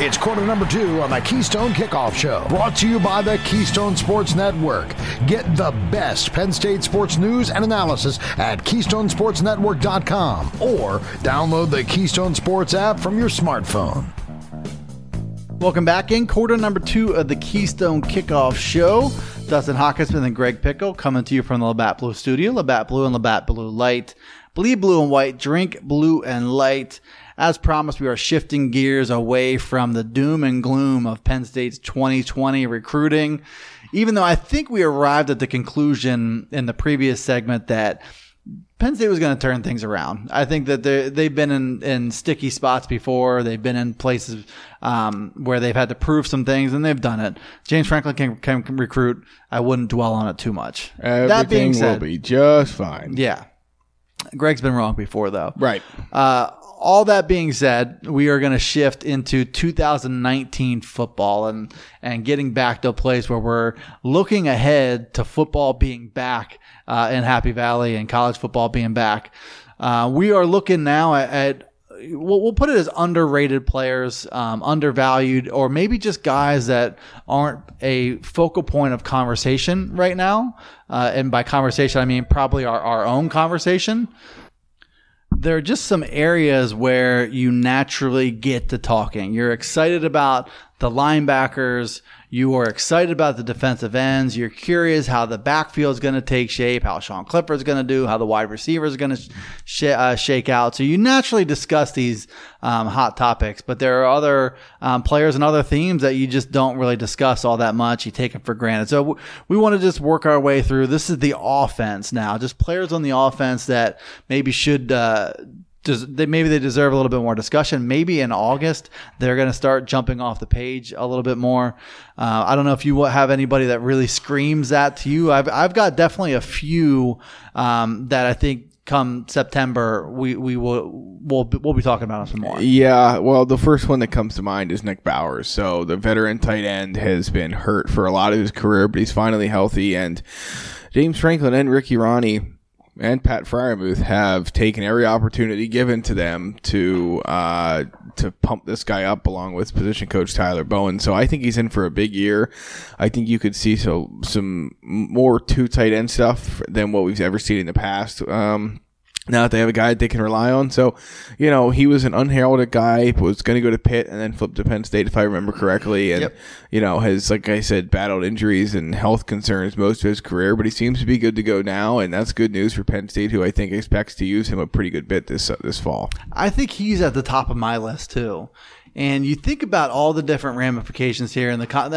It's quarter number 2 on the Keystone Kickoff Show, brought to you by the Keystone Sports Network. Get the best Penn State sports news and analysis at KeystoneSportsNetwork.com or download the Keystone Sports app from your smartphone. Welcome back in quarter number 2 of the Keystone Kickoff Show. Dustin Hawkinsmith and Greg Pickle coming to you from the Labatt Blue Studio. Labatt Blue and Labatt Blue Light. Bleed blue and white. Drink blue and light. As promised, we are shifting gears away from the doom and gloom of Penn State's 2020 recruiting. Even though I think we arrived at the conclusion in the previous segment that Penn State was going to turn things around. I think that they've been in sticky spots before. They've been in places where they've had to prove some things, and they've done it. James Franklin can recruit. I wouldn't dwell on it too much. Everything that being said, will be just fine. Yeah. Greg's been wrong before, though. Right. All that being said, we are going to shift into 2019 football and getting back to a place where we're looking ahead to football being back in Happy Valley and college football being back. We are looking now at we'll put it as underrated players, undervalued, or maybe just guys that aren't a focal point of conversation right now. And by conversation, I mean probably our own conversation. There are just some areas where you naturally get to talking. You're excited about the linebackers. You are excited about the defensive ends. You're curious how the backfield is going to take shape, how Sean Clifford's going to do, how the wide receivers are going to shake out. So you naturally discuss these hot topics, but there are other players and other themes that you just don't really discuss all that much. You take them for granted. So we want to just work our way through. This is the offense now, just players on the offense that maybe should maybe they deserve a little bit more discussion. Maybe in August they're going to start jumping off the page a little bit more. I don't know if you have anybody that really screams that to you. I've got definitely a few that I think come September we'll be talking about some more. Yeah, well, the first one that comes to mind is Nick Bowers. So the veteran tight end has been hurt for a lot of his career, but he's finally healthy. And James Franklin and Ricky Ronnie and Pat Freiermuth have taken every opportunity given to them to pump this guy up along with position coach Tyler Bowen. So I think he's in for a big year. I think you could see some more two tight end stuff than what we've ever seen in the past. Now that they have a guy they can rely on. So, he was an unheralded guy, was going to go to Pitt and then flip to Penn State, if I remember correctly. And, has, like I said, battled injuries and health concerns most of his career, but he seems to be good to go now. And that's good news for Penn State, who I think expects to use him a pretty good bit this fall. I think he's at the top of my list, too. And you think about all the different ramifications here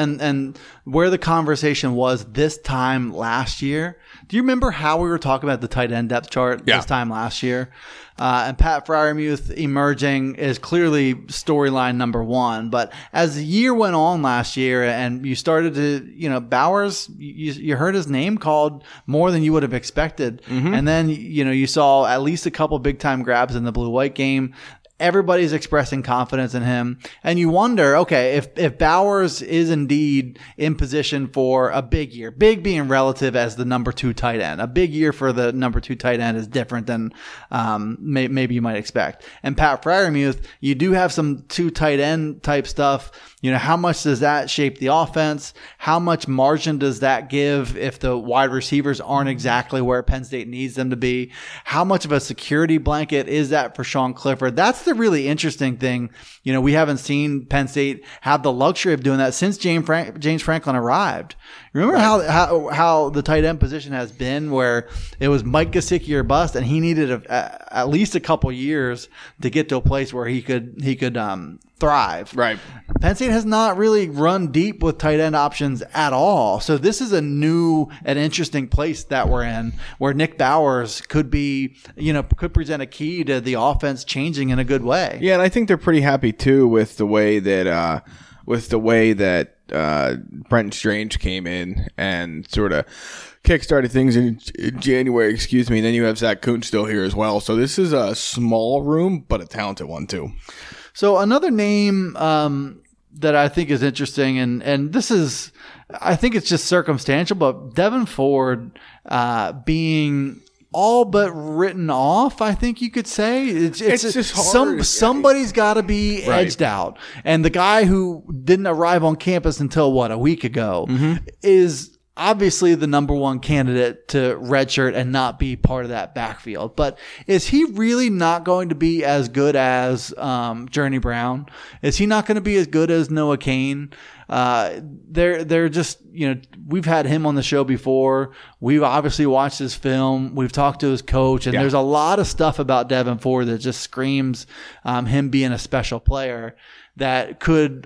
and where the conversation was this time last year. Do you remember how we were talking about the tight end depth chart this time last year? And Pat Freiermuth emerging is clearly storyline number one. But as the year went on last year and you started to, Bowers, you heard his name called more than you would have expected. Mm-hmm. And then, you saw at least a couple big time grabs in the blue-white game. Everybody's expressing confidence in him. And you wonder, okay, if Bowers is indeed in position for a big year, big being relative as the number 2 tight end, a big year for the number 2 tight end is different than maybe you might expect. And Pat Freiermuth, you do have some 2 tight end type stuff. How much does that shape the offense? How much margin does that give if the wide receivers aren't exactly where Penn State needs them to be? How much of a security blanket is that for Sean Clifford? That's the really interesting thing. We haven't seen Penn State have the luxury of doing that since James Franklin arrived. Remember how the tight end position has been, where it was Mike Gesicki or bust, and he needed at least a couple years to get to a place where he could thrive. Right. Penn State has not really run deep with tight end options at all. So this is a new and interesting place that we're in, where Nick Bowers could be, could present a key to the offense changing in a good way. Yeah, and I think they're pretty happy too with the way that Brenton Strange came in and sort of kickstarted things in January, and then you have Zach Kuntz still here as well. So this is a small room, but a talented one too. So another name that I think is interesting, and this is, I think it's just circumstantial, but Devin Ford being all but written off, I think you could say. It's just hard. Somebody's got to be edged out. And the guy who didn't arrive on campus until, a week ago is obviously the number one candidate to redshirt and not be part of that backfield. But is he really not going to be as good as Journey Brown? Is he not going to be as good as Noah Cain? They're just, we've had him on the show before. We've obviously watched his film. We've talked to his coach, and there's a lot of stuff about Devin Ford that just screams him being a special player that could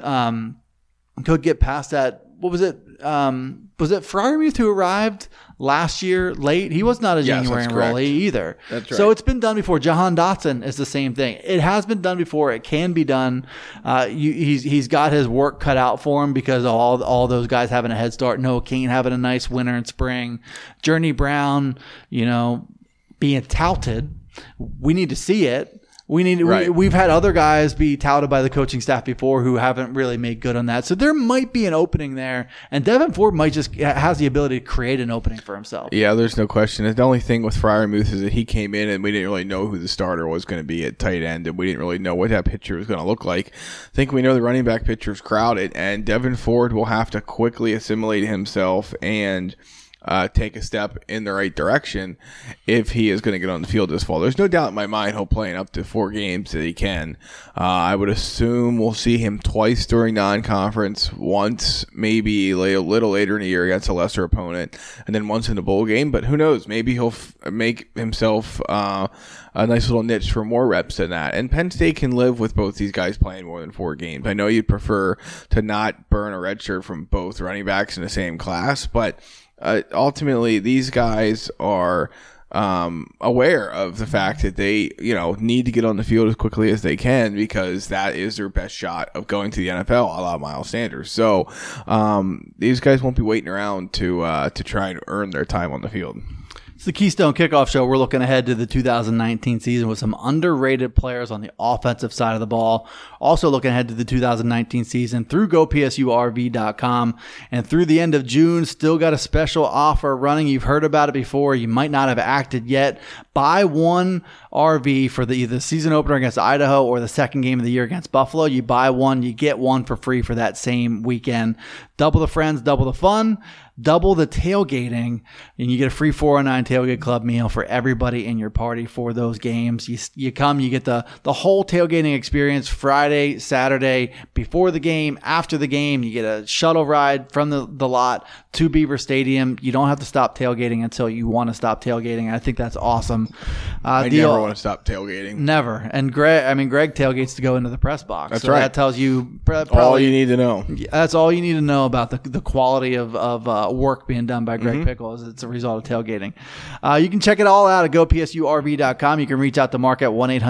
get past that. What was it? Was it Freiermuth who arrived last year late? He was not a January enrollee either. That's right. So it's been done before. Jahan Dotson is the same thing. It has been done before. It can be done. He's got his work cut out for him because of all those guys having a head start. Noah Cain having a nice winter and spring. Journey Brown, being touted. We need to see it. We've had other guys be touted by the coaching staff before who haven't really made good on that. So there might be an opening there, and Devin Ford might just has the ability to create an opening for himself. Yeah, there's no question. The only thing with Freiermuth is that he came in and we didn't really know who the starter was going to be at tight end, and we didn't really know what that picture was going to look like. I think we know the running back picture is crowded, and Devin Ford will have to quickly assimilate himself and take a step in the right direction if he is going to get on the field this fall. There's no doubt in my mind he'll play in up to 4 games that he can. I would assume we'll see him twice during non-conference, once maybe a little later in the year against a lesser opponent, and then once in the bowl game. But who knows? Maybe he'll make himself a nice little niche for more reps than that. And Penn State can live with both these guys playing more than 4 games. I know you'd prefer to not burn a red shirt from both running backs in the same class, but ultimately, these guys are aware of the fact that they, need to get on the field as quickly as they can because that is their best shot of going to the NFL, a la Miles Sanders. So these guys won't be waiting around to try and earn their time on the field. It's the Keystone Kickoff Show. We're looking ahead to the 2019 season with some underrated players on the offensive side of the ball. Also looking ahead to the 2019 season through GoPSURV.com. And through the end of June, still got a special offer running. You've heard about it before. You might not have acted yet. Buy one RV for either the season opener against Idaho or the second game of the year against Buffalo. You buy one, you get one for free for that same weekend. Double the friends, double the fun. Double the tailgating, and you get a free 409 tailgate club meal for everybody in your party for those games. You come, you get the whole tailgating experience Friday, Saturday, before the game, after the game. You get a shuttle ride from the lot to Beaver Stadium. You don't have to stop tailgating until you want to stop tailgating. I think that's awesome. I never want to stop tailgating. Never. And Greg tailgates to go into the press box. That's right. That tells you probably all you need to know. That's all you need to know about the quality of work being done by Greg Pickle as it's a result of tailgating. You can check it all out at GoPSURV.com. You can reach out to Mark at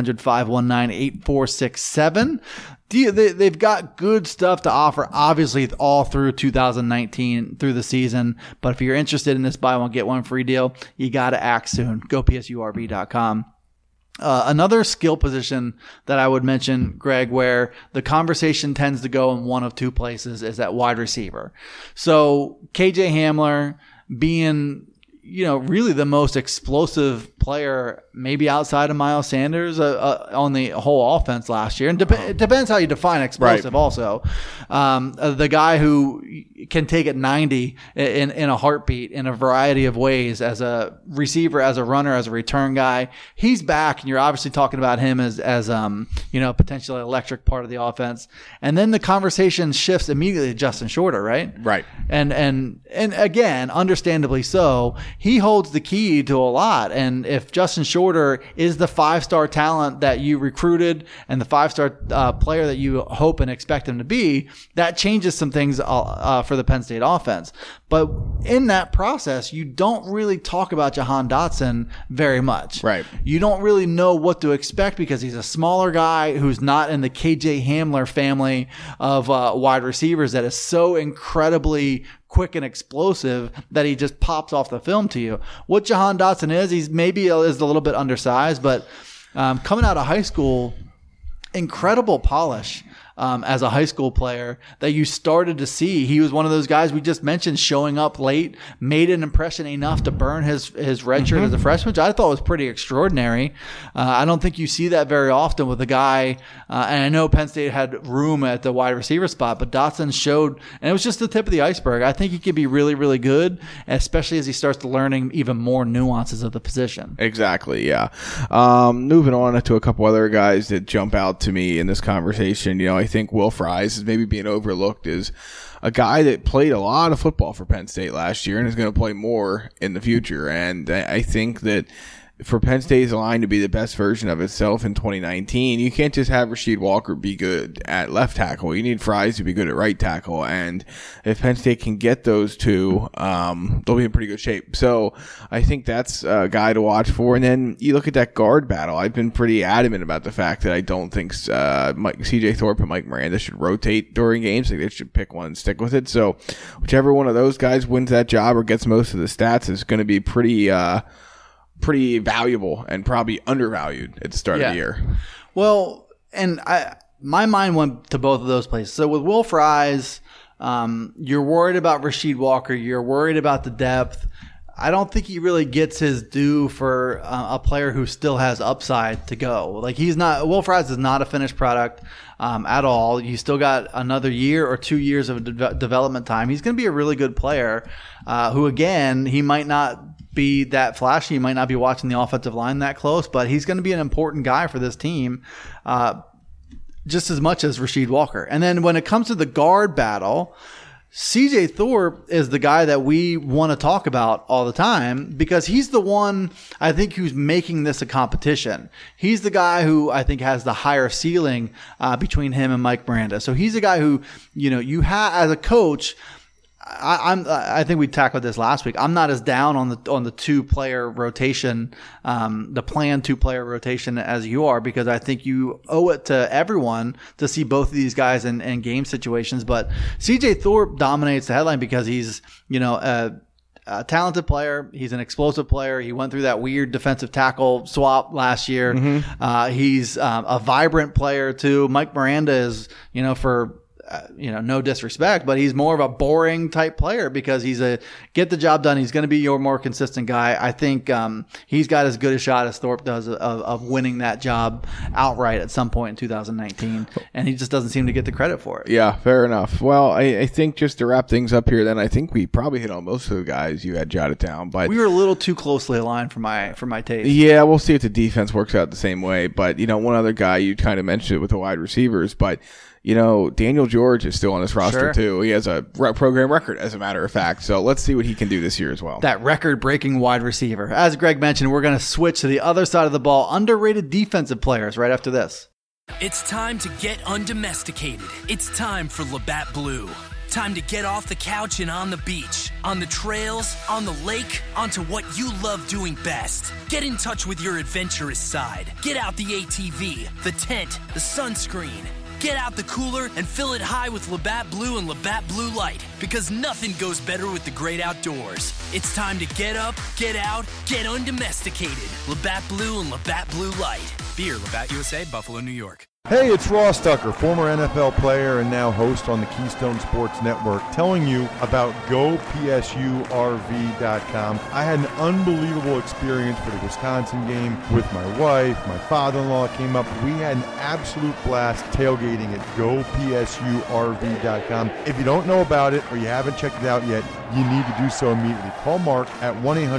1-800-519-8467. They've got good stuff to offer, obviously, all through 2019, through the season. But if you're interested in this buy one, get one free deal, you got to act soon. GoPSURV.com. Another skill position that I would mention, Greg, where the conversation tends to go in one of two places is at wide receiver. So KJ Hamler being, really the most explosive player maybe outside of Miles Sanders on the whole offense last year. And it depends how you define explosive also. The guy who can take it 90 in a heartbeat in a variety of ways as a receiver, as a runner, as a return guy. He's back, and you're obviously talking about him as potentially electric part of the offense. And then the conversation shifts immediately to Justin Shorter, right? Right. And again, understandably so, he holds the key to a lot. And if Justin Shorter is the 5-star talent that you recruited and the 5-star player that you hope and expect him to be, that changes some things for the Penn State offense. But in that process, you don't really talk about Jahan Dotson very much. Right. You don't really know what to expect because he's a smaller guy who's not in the KJ Hamler family of wide receivers that is so incredibly quick and explosive that he just pops off the film to you. What Jahan Dotson is, he's maybe is a little bit undersized, but coming out of high school, incredible polish. as a high school player that you started to see. He was one of those guys we just mentioned showing up late, made an impression enough to burn his red shirt as a freshman, which I thought was pretty extraordinary. I don't think you see that very often with a guy, and I know Penn State had room at the wide receiver spot, but Dotson showed, and it was just the tip of the iceberg. I think he could be really, really good, especially as he starts to learning even more nuances of the position. Exactly, yeah. Moving on to a couple other guys that jump out to me in this conversation, I think Will Fries is maybe being overlooked as a guy that played a lot of football for Penn State last year and is going to play more in the future. And I think that for Penn State's line to be the best version of itself in 2019, you can't just have Rasheed Walker be good at left tackle. You need Fries to be good at right tackle. And if Penn State can get those two, they'll be in pretty good shape. So I think that's a guy to watch for. And then you look at that guard battle. I've been pretty adamant about the fact that I don't think CJ Thorpe and Mike Miranda should rotate during games. Like they should pick one and stick with it. So whichever one of those guys wins that job or gets most of the stats is going to be pretty valuable and probably undervalued at the start of the year. Well, and my mind went to both of those places. So with Will Fries, you're worried about Rasheed Walker. You're worried about the depth. I don't think he really gets his due for a player who still has upside to go. Like Will Fries is not a finished product at all. You still got another year or 2 years of development time. He's going to be a really good player who, again, he might not be that flashy. You might not be watching the offensive line that close, but he's going to be an important guy for this team just as much as Rasheed Walker. And then when it comes to the guard battle, CJ Thorpe is the guy that we want to talk about all the time because he's the one, I think, who's making this a competition. He's the guy who I think has the higher ceiling between him and Mike Miranda. So he's a guy who, you have as a coach. I think we tackled this last week. I'm not as down on the 2-player rotation, the planned 2-player rotation as you are, because I think you owe it to everyone to see both of these guys in game situations. But CJ Thorpe dominates the headline because he's a talented player. He's an explosive player. He went through that weird defensive tackle swap last year. He's a vibrant player too. Mike Miranda is for no disrespect, but he's more of a boring type player because he's a get the job done. He's going to be your more consistent guy. I think he's got as good a shot as Thorpe does of winning that job outright at some point in 2019, and he just doesn't seem to get the credit for it. Yeah, fair enough. Well, I think just to wrap things up here, then I think we probably hit on most of the guys you had jotted down, but we were a little too closely aligned for my taste. Yeah, we'll see if the defense works out the same way. But one other guy, you kind of mentioned it with the wide receivers, but Daniel George is still on this roster too. He has a program record, as a matter of fact. So let's see what he can do this year as well. That record-breaking wide receiver. As Greg mentioned, we're going to switch to the other side of the ball. Underrated defensive players right after this. It's time to get undomesticated. It's time for Labatt Blue. Time to get off the couch and on the beach, on the trails, on the lake, onto what you love doing best. Get in touch with your adventurous side. Get out the ATV, the tent, the sunscreen. Get out the cooler and fill it high with Labatt Blue and Labatt Blue Light, because nothing goes better with the great outdoors. It's time to get up, get out, get undomesticated. Labatt Blue and Labatt Blue Light. Beer, Labatt USA, Buffalo, New York. Hey, it's Ross Tucker, former NFL player and now host on the Keystone Sports Network, telling you about GoPSURV.com. I had an unbelievable experience for the Wisconsin game with my wife. My father-in-law came up. We had an absolute blast tailgating at GoPSURV.com. If you don't know about it or you haven't checked it out yet, you need to do so immediately. Call Mark at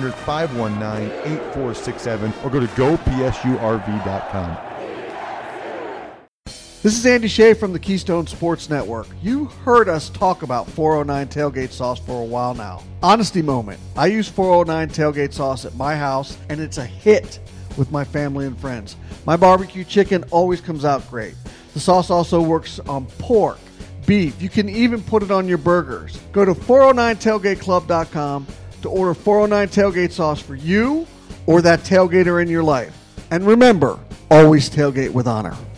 1-800-519-8467 or go to GoPSURV.com. This is Andy Shea from the Keystone Sports Network. You heard us talk about 409 tailgate sauce for a while now. Honesty moment. I use 409 tailgate sauce at my house, and it's a hit with my family and friends. My barbecue chicken always comes out great. The sauce also works on pork, beef. You can even put it on your burgers. Go to 409tailgateclub.com to order 409 tailgate sauce for you or that tailgater in your life. And remember, always tailgate with honor.